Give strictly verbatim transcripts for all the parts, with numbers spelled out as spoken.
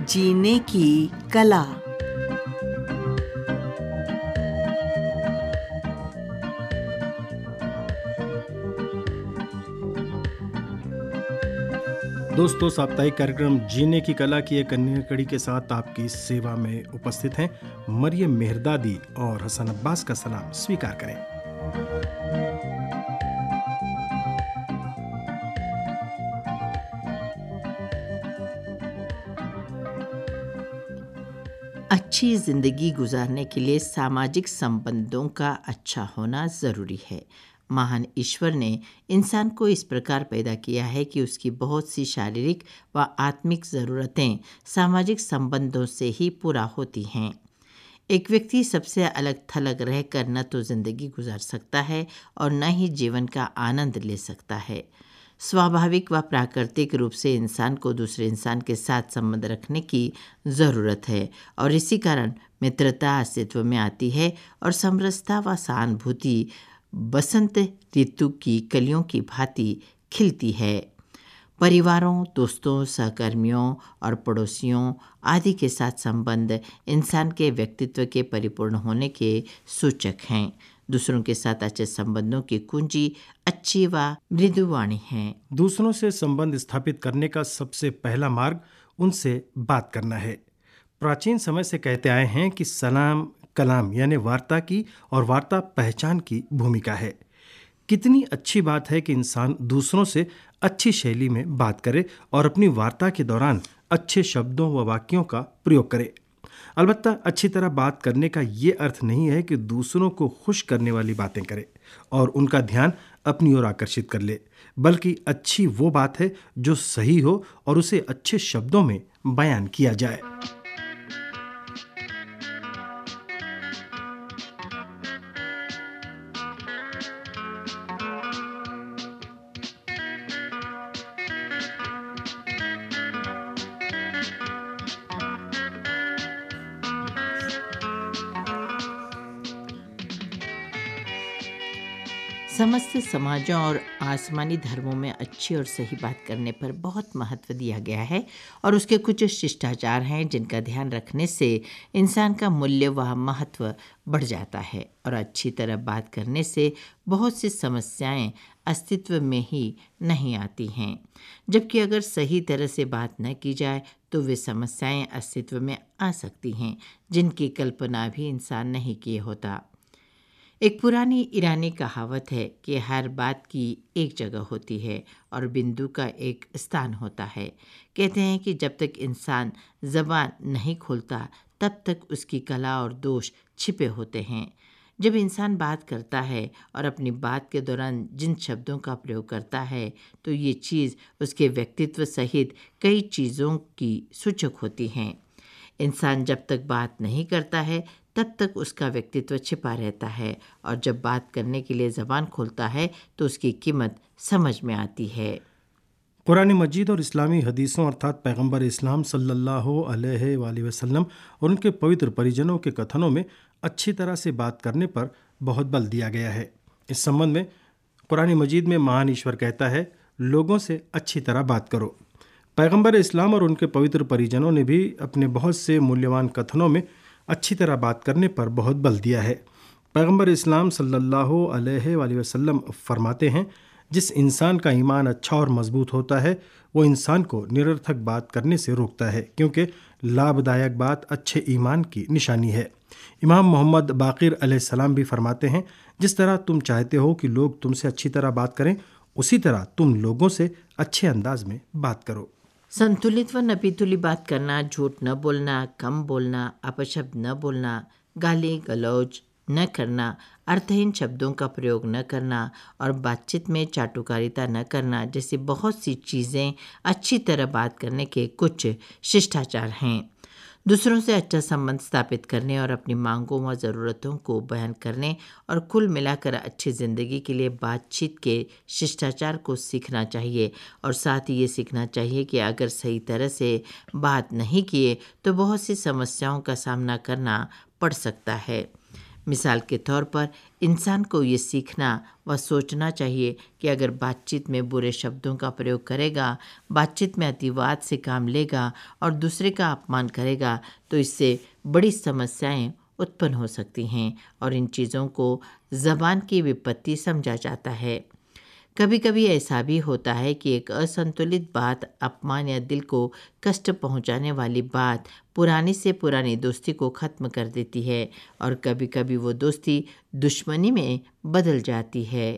जीने की कला। दोस्तों, साप्ताहिक कार्यक्रम जीने की कला की एक अन्य कड़ी के साथ आपकी सेवा में उपस्थित हैं मरियम मेहरदादी और हसन अब्बास का सलाम स्वीकार करें। अच्छी जिंदगी गुजारने के लिए सामाजिक संबंधों का अच्छा होना ज़रूरी है। महान ईश्वर ने इंसान को इस प्रकार पैदा किया है कि उसकी बहुत सी शारीरिक व आत्मिक ज़रूरतें सामाजिक संबंधों से ही पूरा होती हैं। एक व्यक्ति सबसे अलग थलग रहकर न तो ज़िंदगी गुजार सकता है और न ही जीवन का आनंद ले सकता है। स्वाभाविक व प्राकृतिक रूप से इंसान को दूसरे इंसान के साथ संबंध रखने की ज़रूरत है और इसी कारण मित्रता अस्तित्व में आती है और समरसता व सहानुभूति बसंत ऋतु की कलियों की भांति खिलती है। परिवारों, दोस्तों, सहकर्मियों और पड़ोसियों आदि के साथ संबंध इंसान के व्यक्तित्व के परिपूर्ण होने के सूचक हैं। दूसरों के साथ अच्छे संबंधों की कुंजी अच्छी व मृदुवाणी है। दूसरों से संबंध स्थापित करने का सबसे पहला मार्ग उनसे बात करना है। प्राचीन समय से कहते आए हैं कि सलाम कलाम यानी वार्ता की और वार्ता पहचान की भूमिका है। कितनी अच्छी बात है कि इंसान दूसरों से अच्छी शैली में बात करे और अपनी वार्ता के दौरान अच्छे शब्दों व वाक्यों का प्रयोग करे। अलबत्ता अच्छी तरह बात करने का ये अर्थ नहीं है कि दूसरों को खुश करने वाली बातें करे और उनका ध्यान अपनी ओर आकर्षित कर ले, बल्कि अच्छी वो बात है जो सही हो और उसे अच्छे शब्दों में बयान किया जाए। समस्त समाजों और आसमानी धर्मों में अच्छी और सही बात करने पर बहुत महत्व दिया गया है और उसके कुछ शिष्टाचार हैं जिनका ध्यान रखने से इंसान का मूल्य व महत्व बढ़ जाता है और अच्छी तरह बात करने से बहुत सी समस्याएं अस्तित्व में ही नहीं आती हैं, जबकि अगर सही तरह से बात न की जाए तो वे समस्याएं अस्तित्व में आ सकती हैं जिनकी कल्पना भी इंसान नहीं किए होता। एक पुरानी ईरानी कहावत है कि हर बात की एक जगह होती है और बिंदु का एक स्थान होता है। कहते हैं कि जब तक इंसान ज़बान नहीं खोलता तब तक उसकी कला और दोष छिपे होते हैं। जब इंसान बात करता है और अपनी बात के दौरान जिन शब्दों का प्रयोग करता है तो ये चीज़ उसके व्यक्तित्व सहित कई चीज़ों की सूचक होती हैं। इंसान जब तक बात नहीं करता है तब तक उसका व्यक्तित्व छिपा रहता है और जब बात करने के लिए ज़बान खोलता है तो उसकी कीमत समझ में आती है। कुरान मजीद और इस्लामी हदीसों अर्थात पैगंबर इस्लाम सल्लल्लाहु अलैहि वसल्लम और उनके पवित्र परिजनों के कथनों में अच्छी तरह से बात करने पर बहुत बल दिया गया है। इस संबंध में कुरान मजीद में महान ईश्वर कहता है, लोगों से अच्छी तरह बात करो। पैगंबर इस्लाम और उनके पवित्र परिजनों ने भी अपने बहुत से मूल्यवान कथनों में अच्छी तरह बात करने पर बहुत बल दिया है। पैगंबर इस्लाम सल्लल्लाहु अलैहि वसल्लम फरमाते हैं, जिस इंसान का ईमान अच्छा और मजबूत होता है वो इंसान को निरर्थक बात करने से रोकता है, क्योंकि लाभदायक बात अच्छे ईमान की निशानी है। इमाम मोहम्मद बाक़िर अलैहिस्सलाम भी फरमाते हैं, जिस तरह तुम चाहते हो कि लोग तुमसे अच्छी तरह बात करें उसी तरह तुम लोगों से अच्छे अंदाज में बात करो। संतुलित व नपीतुली बात करना, झूठ न बोलना, कम बोलना, अपशब्द न बोलना, गाली गलौज न करना, अर्थहीन शब्दों का प्रयोग न करना और बातचीत में चाटुकारिता न करना जैसी बहुत सी चीज़ें अच्छी तरह बात करने के कुछ शिष्टाचार हैं। दूसरों से अच्छा संबंध स्थापित करने और अपनी मांगों व ज़रूरतों को बयान करने और कुल मिलाकर अच्छी ज़िंदगी के लिए बातचीत के शिष्टाचार को सीखना चाहिए और साथ ही ये सीखना चाहिए कि अगर सही तरह से बात नहीं किए तो बहुत सी समस्याओं का सामना करना पड़ सकता है। मिसाल के तौर पर इंसान को ये सीखना व सोचना चाहिए कि अगर बातचीत में बुरे शब्दों का प्रयोग करेगा, बातचीत में अतिवाद से काम लेगा और दूसरे का अपमान करेगा तो इससे बड़ी समस्याएं उत्पन्न हो सकती हैं और इन चीज़ों को ज़बान की विपत्ति समझा जाता है। कभी कभी ऐसा भी होता है कि एक असंतुलित बात, अपमान या दिल को कष्ट पहुंचाने वाली बात पुरानी से पुरानी दोस्ती को ख़त्म कर देती है और कभी कभी वो दोस्ती दुश्मनी में बदल जाती है।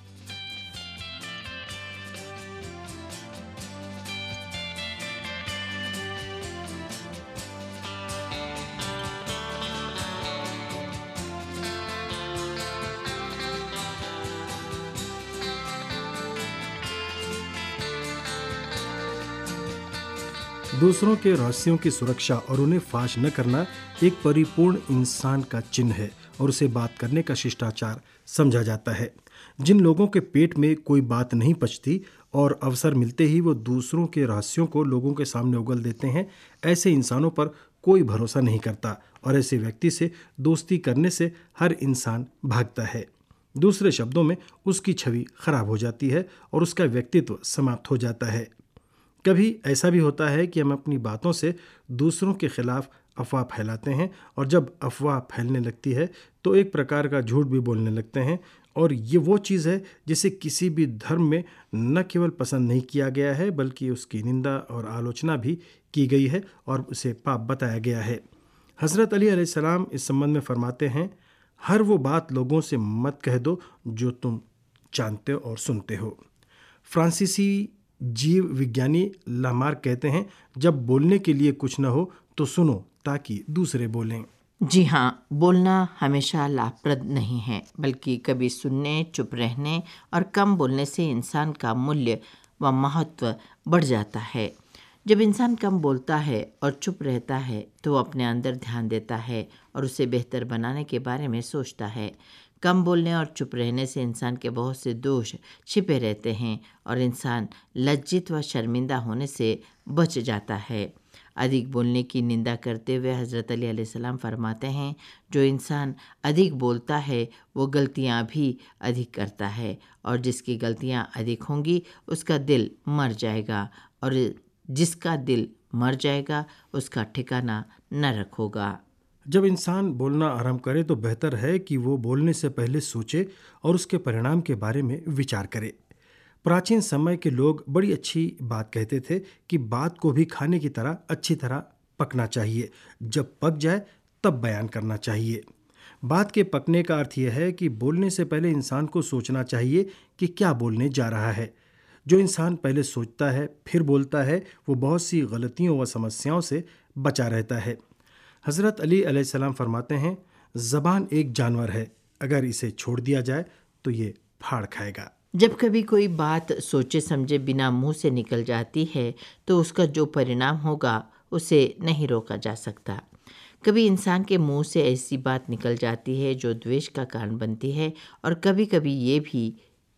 दूसरों के रहस्यों की सुरक्षा और उन्हें फाश न करना एक परिपूर्ण इंसान का चिन्ह है और उसे बात करने का शिष्टाचार समझा जाता है। जिन लोगों के पेट में कोई बात नहीं पचती और अवसर मिलते ही वो दूसरों के रहस्यों को लोगों के सामने उगल देते हैं, ऐसे इंसानों पर कोई भरोसा नहीं करता और ऐसे व्यक्ति से दोस्ती करने से हर इंसान भागता है। दूसरे शब्दों में उसकी छवि खराब हो जाती है और उसका व्यक्तित्व समाप्त हो जाता है। कभी ऐसा भी होता है कि हम अपनी बातों से दूसरों के खिलाफ अफवाह फैलाते हैं और जब अफवाह फैलने लगती है तो एक प्रकार का झूठ भी बोलने लगते हैं और ये वो चीज़ है जिसे किसी भी धर्म में न केवल पसंद नहीं किया गया है बल्कि उसकी निंदा और आलोचना भी की गई है और उसे पाप बताया गया है। हज़रत अली अलैहिस्सलाम इस संबंध में फरमाते हैं, हर वो बात लोगों से मत कह दो जो तुम जानते और सुनते हो। फ्रांसीसी जीव विज्ञानी लामार्क कहते हैं, जब बोलने के लिए कुछ न हो तो सुनो ताकि दूसरे बोलें। जी हाँ, बोलना हमेशा लाभप्रद नहीं है, बल्कि कभी सुनने, चुप रहने और कम बोलने से इंसान का मूल्य व महत्व बढ़ जाता है। जब इंसान कम बोलता है और चुप रहता है तो वो अपने अंदर ध्यान देता है और उसे बेहतर बनाने के बारे में सोचता है। कम बोलने और चुप रहने से इंसान के बहुत से दोष छिपे रहते हैं और इंसान लज्जित व शर्मिंदा होने से बच जाता है। अधिक बोलने की निंदा करते हुए हज़रत अली अलैहिस्सलाम फरमाते हैं, जो इंसान अधिक बोलता है वो गलतियां भी अधिक करता है और जिसकी गलतियां अधिक होंगी उसका दिल मर जाएगा और जिसका दिल मर जाएगा उसका ठिकाना नरक होगा। जब इंसान बोलना आरंभ करे तो बेहतर है कि वो बोलने से पहले सोचे और उसके परिणाम के बारे में विचार करे। प्राचीन समय के लोग बड़ी अच्छी बात कहते थे कि बात को भी खाने की तरह अच्छी तरह पकना चाहिए, जब पक जाए तब बयान करना चाहिए। बात के पकने का अर्थ यह है कि बोलने से पहले इंसान को सोचना चाहिए कि क्या बोलने जा रहा है। जो इंसान पहले सोचता है फिर बोलता है वो बहुत सी गलतियों व समस्याओं से बचा रहता है। हज़रत अली अलैहिस्सलाम फरमाते हैं, ज़बान एक जानवर है, अगर इसे छोड़ दिया जाए तो ये फाड़ खाएगा। जब कभी कोई बात सोचे समझे बिना मुंह से निकल जाती है तो उसका जो परिणाम होगा उसे नहीं रोका जा सकता। कभी इंसान के मुंह से ऐसी बात निकल जाती है जो द्वेष का कारण बनती है और कभी कभी ये भी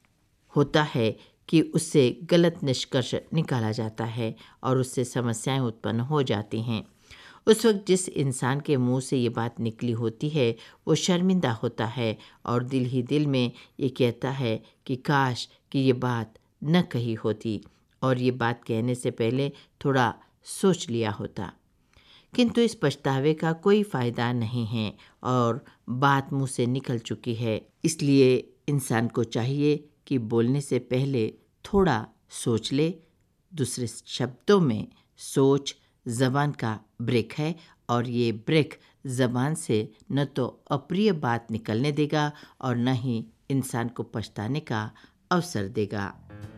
होता है कि उससे गलत निष्कर्ष निकाला जाता है और उससे समस्याएं उत्पन्न हो जाती हैं। उस वक्त जिस इंसान के मुंह से ये बात निकली होती है वो शर्मिंदा होता है और दिल ही दिल में ये कहता है कि काश कि ये बात न कही होती और ये बात कहने से पहले थोड़ा सोच लिया होता। किंतु इस पछतावे का कोई फ़ायदा नहीं है और बात मुंह से निकल चुकी है। इसलिए इंसान को चाहिए कि बोलने से पहले थोड़ा सोच ले। दूसरे शब्दों में सोच ज़बान का ब्रेक है और ये ब्रेक ज़बान से न तो अप्रिय बात निकलने देगा और न ही इंसान को पछताने का अवसर देगा।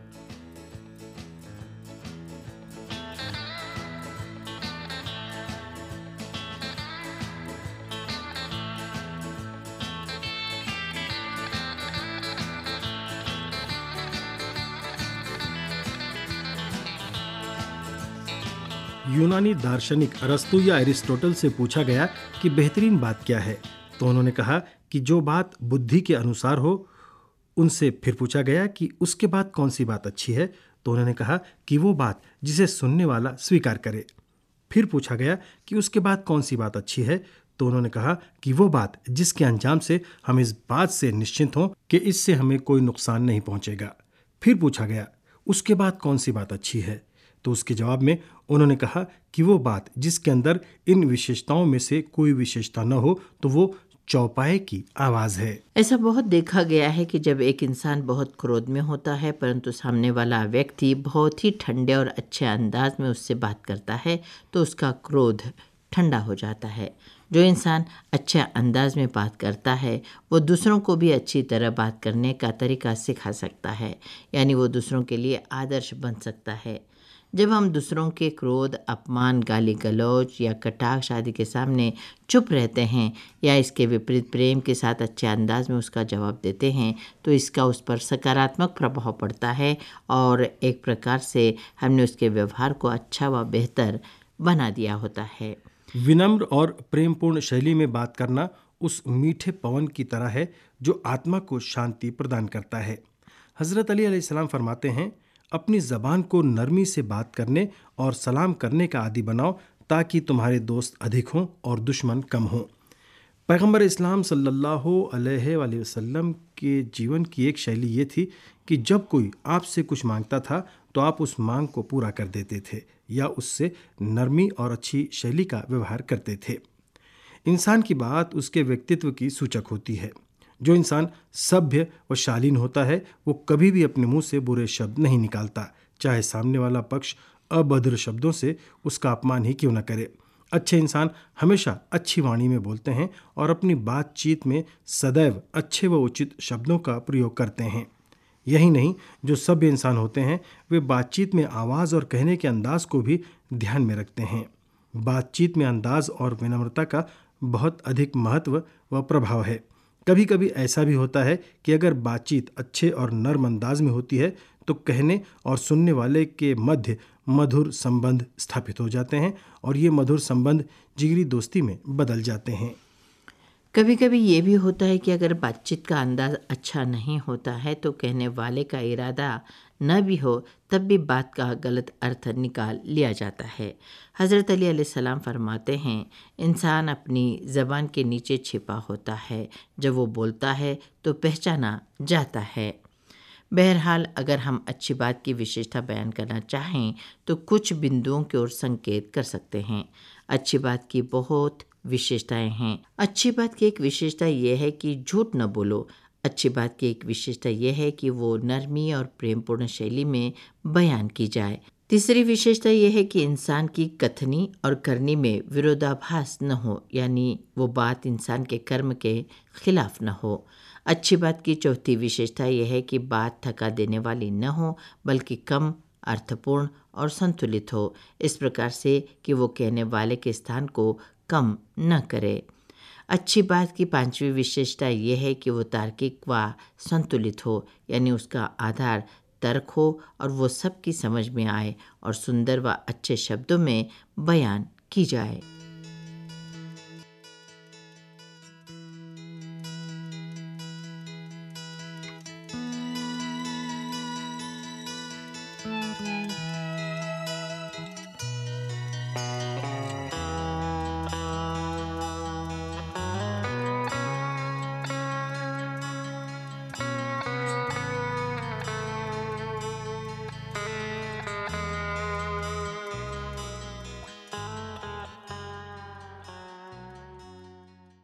यूनानी दार्शनिक अरस्तु या एरिस्टोटल से पूछा गया कि बेहतरीन बात क्या है, तो उन्होंने कहा कि जो बात बुद्धि के अनुसार हो। उनसे फिर पूछा गया कि उसके बाद कौन सी बात अच्छी है, तो उन्होंने कहा कि वो बात जिसे सुनने वाला स्वीकार करे। फिर पूछा गया कि उसके बाद कौन सी बात अच्छी है, तो उन्होंने कहा कि वो बात जिसके अंजाम से हम इस बात से निश्चिंत हों कि इससे हमें कोई नुकसान नहीं पहुंचेगा। फिर पूछा गया, उसके बाद कौन सी बात अच्छी है? तो उसके जवाब में उन्होंने कहा कि वो बात जिसके अंदर इन विशेषताओं में से कोई विशेषता न हो तो वो चौपाए की आवाज़ है। ऐसा बहुत देखा गया है कि जब एक इंसान बहुत क्रोध में होता है परंतु सामने वाला व्यक्ति बहुत ही ठंडे और अच्छे अंदाज में उससे बात करता है तो उसका क्रोध ठंडा हो जाता है। जो इंसान अच्छे अंदाज में बात करता है वो दूसरों को भी अच्छी तरह बात करने का तरीका सिखा सकता है, यानी वो दूसरों के लिए आदर्श बन सकता है। जब हम दूसरों के क्रोध, अपमान, गाली गलौज या कटाक्ष आदि के सामने चुप रहते हैं या इसके विपरीत प्रेम के साथ अच्छे अंदाज में उसका जवाब देते हैं तो इसका उस पर सकारात्मक प्रभाव पड़ता है और एक प्रकार से हमने उसके व्यवहार को अच्छा व बेहतर बना दिया होता है। विनम्र और प्रेमपूर्ण शैली में बात करना उस मीठे पवन की तरह है जो आत्मा को शांति प्रदान करता है। हज़रत अली अलैहिस्सलाम फरमाते हैं, अपनी ज़बान को नरमी से बात करने और सलाम करने का आदी बनाओ ताकि तुम्हारे दोस्त अधिक हों और दुश्मन कम हों। पैगंबर इस्लाम सल्लल्लाहु अलैहि वसल्लम के जीवन की एक शैली ये थी कि जब कोई आपसे कुछ मांगता था तो आप उस मांग को पूरा कर देते थे या उससे नरमी और अच्छी शैली का व्यवहार करते थे। इंसान की बात उसके व्यक्तित्व की सूचक होती है। जो इंसान सभ्य व शालीन होता है वो कभी भी अपने मुंह से बुरे शब्द नहीं निकालता, चाहे सामने वाला पक्ष अभद्र शब्दों से उसका अपमान ही क्यों न करे। अच्छे इंसान हमेशा अच्छी वाणी में बोलते हैं और अपनी बातचीत में सदैव अच्छे व उचित शब्दों का प्रयोग करते हैं। यही नहीं, जो सभ्य इंसान होते हैं वे बातचीत में आवाज़ और कहने के अंदाज को भी ध्यान में रखते हैं। बातचीत में अंदाज और विनम्रता का बहुत अधिक महत्व व प्रभाव है। कभी कभी ऐसा भी होता है कि अगर बातचीत अच्छे और नर्म अंदाज में होती है तो कहने और सुनने वाले के मध्य मधुर संबंध स्थापित हो जाते हैं और ये मधुर संबंध जिगरी दोस्ती में बदल जाते हैं। कभी कभी ये भी होता है कि अगर बातचीत का अंदाज अच्छा नहीं होता है तो कहने वाले का इरादा न भी हो तब भी बात का गलत अर्थ निकाल लिया जाता है। हज़रत अली अलैहिस्सलाम फरमाते हैं, इंसान अपनी ज़बान के नीचे छिपा होता है, जब वो बोलता है तो पहचाना जाता है। बहरहाल अगर हम अच्छी बात की विशेषता बयान करना चाहें तो कुछ बिंदुओं की ओर संकेत कर सकते हैं। अच्छी बात की बहुत विशेषताएं हैं। अच्छी बात की एक विशेषता यह है कि झूठ न बोलो। अच्छी बात की एक विशेषता यह है कि वो नरमी और प्रेमपूर्ण शैली में बयान की जाए। तीसरी विशेषता यह है कि इंसान की कथनी और करनी में विरोधाभास न हो, यानी वो बात इंसान के कर्म के खिलाफ न हो। अच्छी बात की चौथी विशेषता यह है कि बात थका देने वाली न हो बल्कि कम अर्थपूर्ण और संतुलित हो, इस प्रकार से कि वो कहने वाले के स्थान को कम न करे। अच्छी बात की पांचवी विशेषता यह है कि वो तार्किक व संतुलित हो, यानी उसका आधार तर्क हो और वो सबकी समझ में आए और सुंदर व अच्छे शब्दों में बयान की जाए।